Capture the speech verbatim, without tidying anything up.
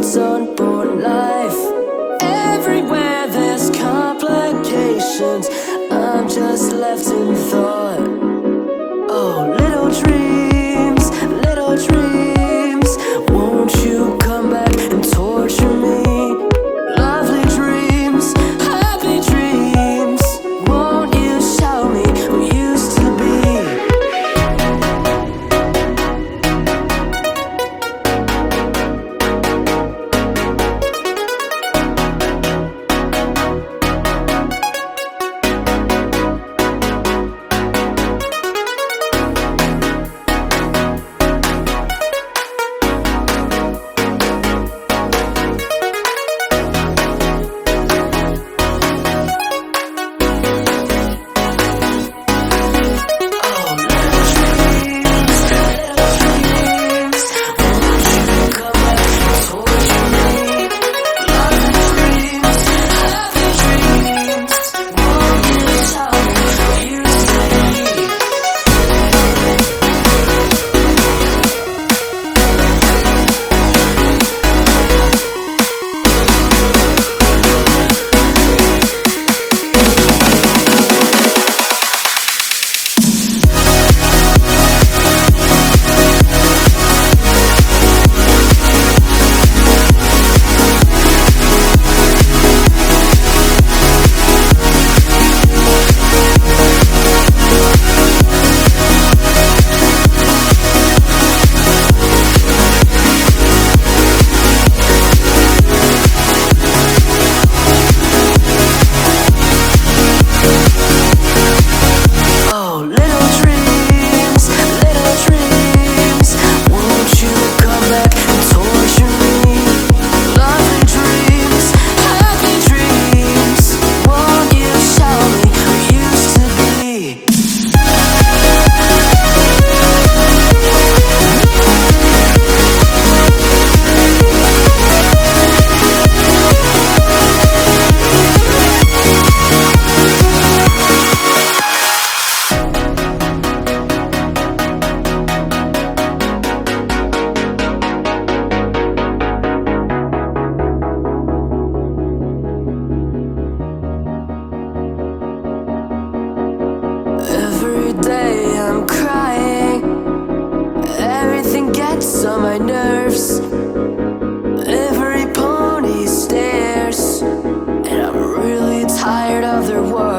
this unborn life. Everywhere there's complications, I'm just left in thought. Oh, little dreams, little dreams, won't you come back and torture me? Lovely dreams, happy dreams, won't you show me who used to be? Every day I'm crying, everything gets on my nerves. Every pony stares, and I'm really tired of their words.